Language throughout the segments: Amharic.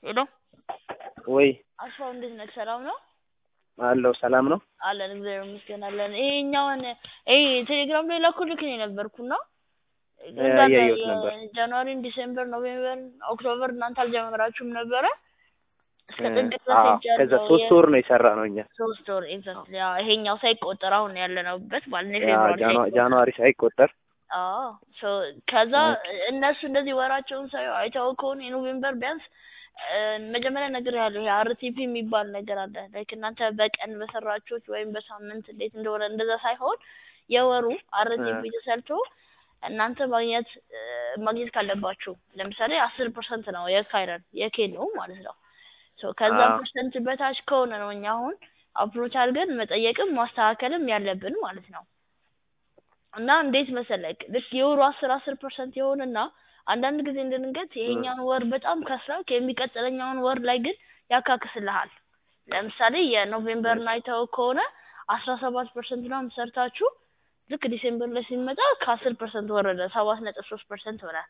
ሄሎ ወይ አስፋው እንዴት ነህ? ሰላም ነው? አለው ሰላም ነው አለን እግዚአብሔር ይመስገን አለን። ይሄኛውን ቴሌግራም ላይ ላኩልክ ነው የነበርኩና እንዳለ ያየሁት ነበር። ጃንዋሪ፣ ዲሴምበር፣ ኖቬምበር፣ ኦክቶበር እናንተ አልጀመራችሁም ነበረ? እስከ ጥግ ድረስ ከዛ ሄጃለሁ። 3 ወር ነው የሰራ ነው እኛ 3 ወር ኤግዛክትሊ። ይሄኛው ሳይቆጠር አሁን ያለነውበት ማለት ነው ያ ፌብሩዋሪ ጃንዋሪ ሳይቆጠር ከዛ እነሱ እንደዚህ ወራቸውን ሳይው አይተው ከሆነ የኖቬምበር ቢያንስ መጀመሪያ ነገር ያለው አርቲፒ የሚባል ነገር አለ። ላይክ እናንተ በቀን በሰራችሁት ወይም በሳምንት እንዴት እንደሆነ እንደዛ ሳይሆን የወሩ አርቲፒ ተሰርቶ እናንተ ማግኘት ካለባችሁ ለምሳሌ 10% ነው የካይረን የኬን ነው ማለት ነው። ከዛ ፐርሰንት በታች ከሆነ ነው እኛ አሁን አፕሮች አድርገን መጠየቅም ማስተካከልም ያለብን ማለት ነው። እና እንዴት መሰለክ ልክ የወሩ 10% ይሆንና አንዳንድ ጊዜ እንደንገት ይሄኛውን ወር በጣም ከስራክ የሚቀጥለኛውን ወር ላይ ግን ያካክስልሃል። ለምሳሌ የኖቬምበር ናይታው ከሆነ 17% ነው ሰርታችሁ ልክ ዲሴምበር ላይ ሲመጣ ከ10% ወረደ 7.3% ሆነ።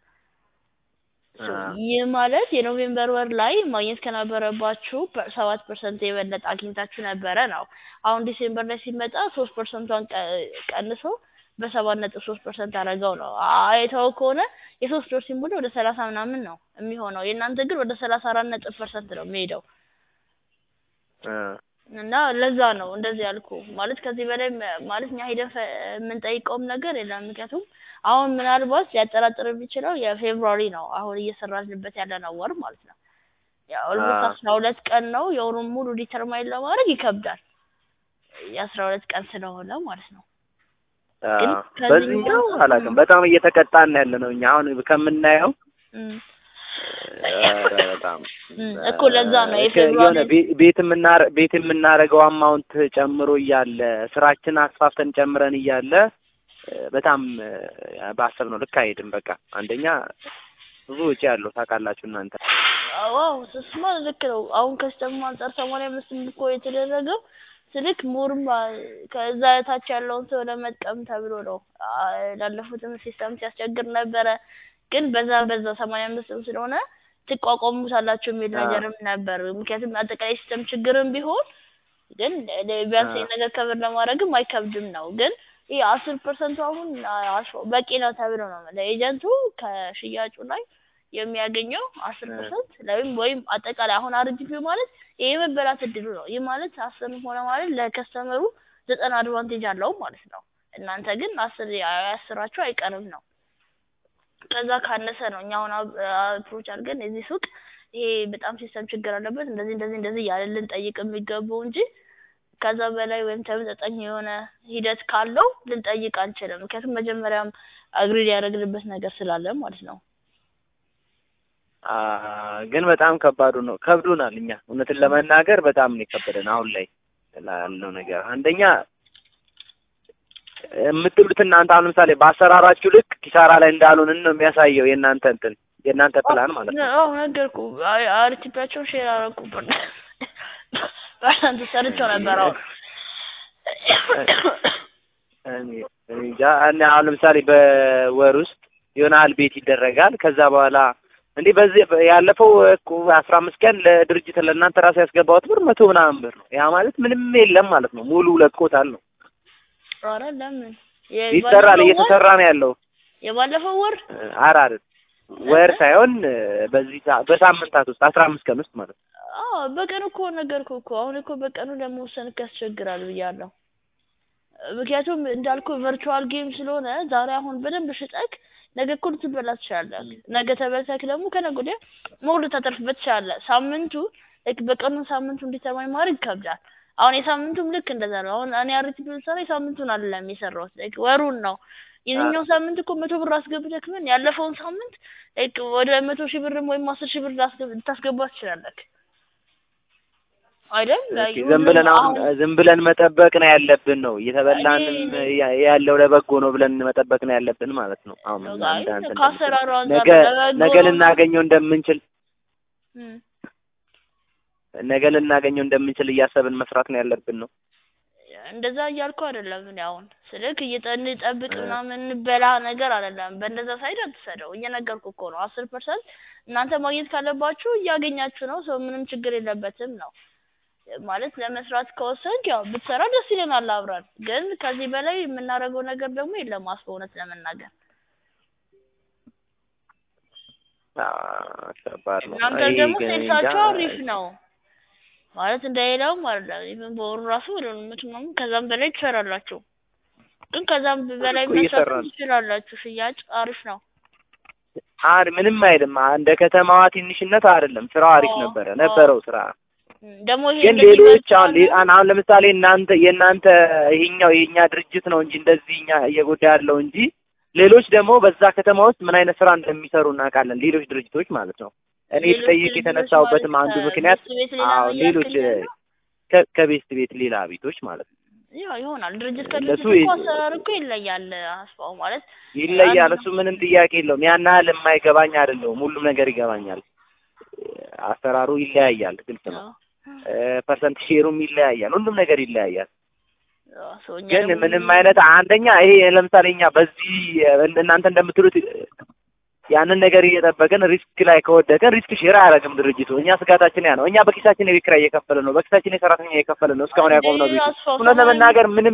ይህ ማለት የኖቬምበር ወር ላይ ማግኘት ከነበረባችሁ 7% የበለጠ አግኝታችሁ ነበረ ነው። አሁን ዲሴምበር ላይ ሲመጣ 3%ን ቀንሶ በ7.3% አረጋው ነው። አይተው ከሆነ የ3 ወር ሲሞላ ወደ 30 ምናምን ነው የሚሆነው። የእናንተ ግን ወደ 34% ነው የሚሄደው። እና ለዛ ነው እንደዚህ ያልኩ ማለት ከዚህ በላይ ማለት ኛ ሄደን የምንጠይቀውም ነገር የለም። ምክንያቱም አሁን ምናልባት ሊያጠራጥር የሚችለው የፌብሩዋሪ ነው አሁን እየሰራንበት ያለነው ወር ማለት ነው። ያው ኦልሞስት 12 ቀን ነው የወሩን ሙሉ ዲተርማይን ለማድረግ ይከብዳል። የ12 ቀን ስለሆነ ማለት ነው። በዚህኛው አላውቅም በጣም እየተቀጣን ያለነው እኛ አሁን ከምናየው በጣም እኮ ለዛ ነው የፌብሩዋሪ ቤት የምናረገው አማውንት ጨምሮ እያለ ስራችን አስፋፍተን ጨምረን እያለ በጣም ባሰብነው ልክ አይሄድም። በቃ አንደኛ ብዙ ወጪ ያለው ታውቃላችሁ እናንተ። አዎ ስስማ ልክ ነው። አሁን ከስተማ አንፃር 85 እኮ የተደረገው ስልክ ሞርማ ከዛ ታች ያለውን ሰው ለመጥቀም ተብሎ ነው። ላለፉትም ሲስተም ሲያስቸግር ነበረ። ግን በዛ 85 ስለሆነ ትቋቋሙታላችሁ የሚል ነገርም ነበር። ምክንያቱም አጠቃላይ ሲስተም ችግርም ቢሆን ግን ቢያንስ ነገር ከበር ለማድረግም አይከብድም ነው። ግን ይሄ 10% አሁን በቂ ነው ተብሎ ነው ለኤጀንቱ ከሽያጩ ላይ የሚያገኘው 10% ወይም አጠቃላይ አሁን አርጂፒ ማለት ይሄ መበላት እድሉ ነው። ይሄ ማለት 10 ሆነ ማለት ለከስተመሩ 90 አድቫንቴጅ አለው ማለት ነው። እናንተ ግን 10 ያስራችሁ አይቀርም ነው። ከዛ ካነሰ ነው እኛ አሁን አፕሮች አድርገን እዚህ ሱቅ ይሄ በጣም ሲስተም ችግር አለበት እንደዚህ ያለልን ጠይቅ የሚገባው እንጂ ከዛ በላይ ወይም ተመጣጣኝ የሆነ ሂደት ካለው ልንጠይቅ አንችልም። ምክንያቱም መጀመሪያም አግሪ ያደረግንበት ነገር ስላለ ማለት ነው። ግን በጣም ከብዶናል። እኛ እውነትን ለመናገር በጣም ነው የከበደን አሁን ላይ ላለው ነገር። አንደኛ የምትሉት እናንተ አሁን ለምሳሌ በአሰራራችሁ ልክ ኪሳራ ላይ እንዳልሆንን ነው የሚያሳየው የእናንተ ፕላን ማለት ነው። አዎ ነገርኩ። አርቲፒያቸው ሼር አደረኩበት ባንተ ሰርቶ ነበር። እኔ አሁን ለምሳሌ በወር ውስጥ ይሆናል ቤት ይደረጋል። ከዛ በኋላ እንዴ በዚህ ያለፈው እኮ 15 ቀን ለድርጅት ለእናንተ ራሱ ያስገባውት ብር 100 ምናምን ብር ነው። ያ ማለት ምንም የለም ማለት ነው። ሙሉ ለቆታል ነው። ኧረ ለምን ይሰራል እየተሰራ ነው ያለው። የባለፈው ወር አራር ወር ሳይሆን በዚህ በሳምንታት ውስጥ 15 ቀን ውስጥ ማለት ነው። በቀን እኮ ነገርኩ እኮ አሁን እኮ በቀኑ ለመወሰን ያስቸግራል ብያለሁ። ምክንያቱም እንዳልኩ ቨርቹዋል ጌም ስለሆነ ዛሬ አሁን በደንብ ሽጠክ ነገ እኮ ልትበላ ትችላለህ። ነገ ተበልተክ ደግሞ ከነገ ወዲያ ሞር ልታተርፍበት ትችላለህ። ሳምንቱ በቀኑ ሳምንቱ እንዲተማኝ ማድረግ ይከብዳል። አሁን የሳምንቱም ልክ እንደዛ ነው። አሁን እኔ አርቲፒ ሰራ የሳምንቱን አይደለም የሰራሁት ወሩን ነው። የዚህኛው ሳምንት እኮ 100 ብር አስገብተክ ምን ያለፈውን ሳምንት ወደ 100,000 ብር ወይም 10,000 ብር ታስገባ ትችላለህ አይደል? ዝም ብለን መጠበቅ ነው ያለብን ነው። እየተበላንም ያለው ለበጎ ነው ብለን መጠበቅ ነው ያለብን ማለት ነው። አሁን ነገ ልናገኘው እንደምንችል እያሰብን መስራት ነው ያለብን ነው። እንደዛ እያልኩ አይደለም እኔ አሁን ስልክ እየጠብቅ ምናምን እንበላ ነገር አይደለም። በእንደዛ ሳይድ አትሰደው እየነገርኩ እኮ ነው። 10% እናንተ ማግኘት ካለባችሁ እያገኛችሁ ነው ሰው ምንም ችግር የለበትም ነው ማለት ለመስራት ከወሰንክ ያው ብትሰራ ደስ ይለናል አብራን ግን ከዚህ በላይ የምናደርገው ነገር ደግሞ የለም አስበውነት ለመናገር ከባድ ነው እናንተ ደግሞ ሴልሳችሁ አሪፍ ነው ማለት እንደሌላው ማለት ነው በወሩ ራሱ ምንም ከዛም በላይ ትሰራላችሁ ግን ከዛም በላይ መስራት ትችላላችሁ ሽያጭ አሪፍ ነው ምንም አይደለም እንደ ከተማዋ ትንሽነት አይደለም ስራው አሪፍ ነበረው ስራ ደሞ ይሄ ግን ሌሎች አሁን ለምሳሌ የእናንተ ይሄኛው የኛ ድርጅት ነው እንጂ እንደዚህኛ እየጎዳ ያለው እንጂ ሌሎች ደግሞ በዛ ከተማ ውስጥ ምን አይነት ስራ እንደሚሰሩ እናውቃለን ሌሎች ድርጅቶች ማለት ነው እኔ ጠይቄ የተነሳውበትም አንዱ ምክንያት ሌሎች ከቤስት ቤት ሌላ ቤቶች ማለት ነው ያው ይሆናል ድርጅት ከድርጅት አሰራር እኮ ይለያል አስፋው ማለት ይለያል እሱ ምንም ጥያቄ የለውም ያን ያህል የማይገባኝ አይደለም ሁሉም ነገር ይገባኛል አሰራሩ ይለያያል ግልጽ ነው ፐርሰንት ሼሩም ይለያያል ሁሉም ነገር ይለያያል ግን ምንም አይነት አንደኛ ይሄ ለምሳሌ እኛ በዚህ እናንተ እንደምትሉት ያንን ነገር እየጠበቀን ሪስክ ላይ ከወደቀን ሪስክ ሼር አያደርግም ድርጅቱ እኛ ስጋታችን ያ ነው እኛ በኪሳችን የቤት ኪራይ እየከፈልን ነው በኪሳችን የሰራተኛ እየከፈልን ነው እስካሁን ያቆምነው ቤት እውነት ለመናገር ምንም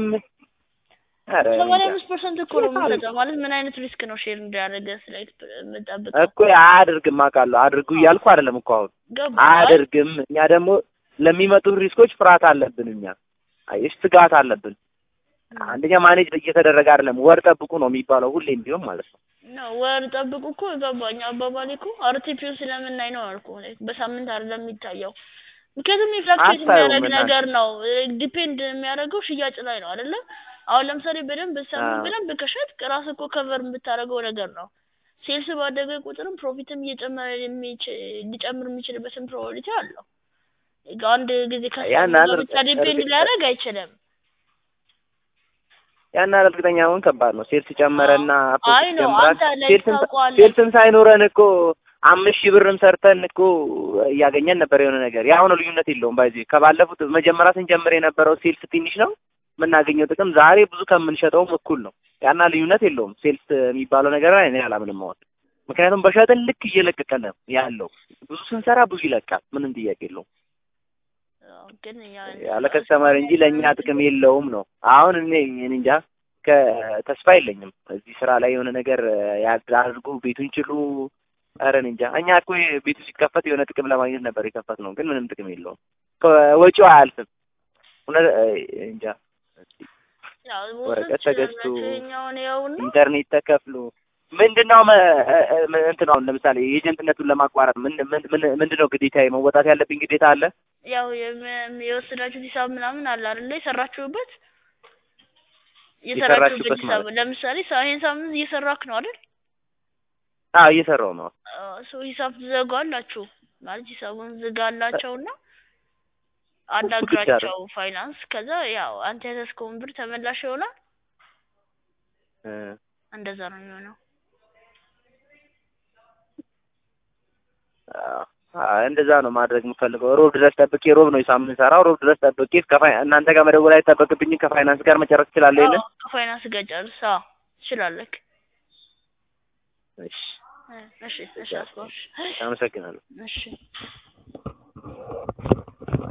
85% እኮ ነው የምትሰጠው ማለት ምን አይነት ሪስክ ነው ሼር እንዳያደርግ ስላይት የምጠብቀው እኮ አያደርግም አውቃለሁ አድርጉ እያልኩ አይደለም እኮ አሁን አያደርግም እኛ ደግሞ ለሚመጡ ሪስኮች ፍርሃት አለብን እኛ አይሽ ስጋት አለብን አንደኛ ማኔጅ እየተደረገ አይደለም ወር ጠብቁ ነው የሚባለው ሁሌም ቢሆን ማለት ነው ወር ጠብቁ እኮ ገባኛ አባባሌ እኮ አርቲፒው ስለምናይ ነው አልኩ በሳምንት አይደለም የሚታየው ምክንያቱም ኢንፍሌክሽን የሚያደርግ ነገር ነው ዲፔንድ የሚያደርገው ሽያጭ ላይ ነው አይደለ አሁን ለምሳሌ በደንብ ከሸጥ ራስ እኮ ከቨር የምታደርገው ነገር ነው ሴልስ ባደገ ቁጥርም ፕሮፊትም እየጨመረ ሊጨምር የሚችልበትን ፕሮባቢሊቲ አለው አንድ ጊዜ ከሰማው ብቻ ዲፔንድ ሊያደርግ አይችልም ያን እርግጠኛ ሆን ከባድ ነው ሴልስ ጨመረና ፕሮፊት ጨመረ ሴልስን ሳይኖረን እኮ 5000 ብርም ሰርተን እኮ ያገኘን ነበር የሆነ ነገር ያው ነው ልዩነት የለውም ባይዚ ከባለፉት መጀመሪያ ስንጀምር የነበረው ሴልስ ትንሽ ነው ምናገኘው ጥቅም ዛሬ ብዙ ከምንሸጠውም እኩል ነው ያና ልዩነት የለውም ሴልስ የሚባለው ነገር ላይ እኔ አላምንም ማለት ምክንያቱም በሸጥን ልክ እየለቀቀ ነው ያለው ብዙ ስንሰራ ብዙ ይለቃል ምንም ጥያቄ የለውም ግን ያለ ከስተመር እንጂ ለኛ ጥቅም የለውም ነው አሁን እኔ እንጃ ከተስፋ የለኝም እዚህ ስራ ላይ የሆነ ነገር ያድርጉ ቤቱን ችሉ አረን እንጃ እኛ እኮ ቤቱ ሲከፈት የሆነ ጥቅም ለማግኘት ነበር የከፈት ነው ግን ምንም ጥቅም የለውም ወጪው አያልፍም እንጃ ወረቀት ተገዝቶ ኢንተርኔት ተከፍሎ ምንድነው እንትን አሁን ለምሳሌ ኤጀንትነቱን ለማቋረጥ ምንድነው ግዴታ መወጣት ያለብኝ ግዴታ አለ ያው የወሰዳችሁ ሂሳብ ምናምን አለ አይደል የሰራችሁበት ሂሳብ ለምሳሌ ይሄን ሳምንት እየሰራክ ነው አይደል እየሰራው ነው ሂሳብ ትዘጋላችሁ ማለት ሂሳቡን ዝጋላቸውና አናግራቸው ፋይናንስ ከዛ ያው አንተ ያስከውን ብር ተመላሽ ይሆናል እንደዛ ነው የሚሆነው እንደዛ ነው ማድረግ የምፈልገው ሮብ ድረስ ጠብቄ ሮብ ነው የሳምንት ሰራው ሮብ ድረስ ጠብቄ እናንተ ጋር መደወል አይጠበቅብኝ ከፋይናንስ ጋር መጨረስ ይችላል አይደል ከፋይናንስ ጋር ጨርሳ ይችላልክ እሺ አመሰግናለሁ እሺ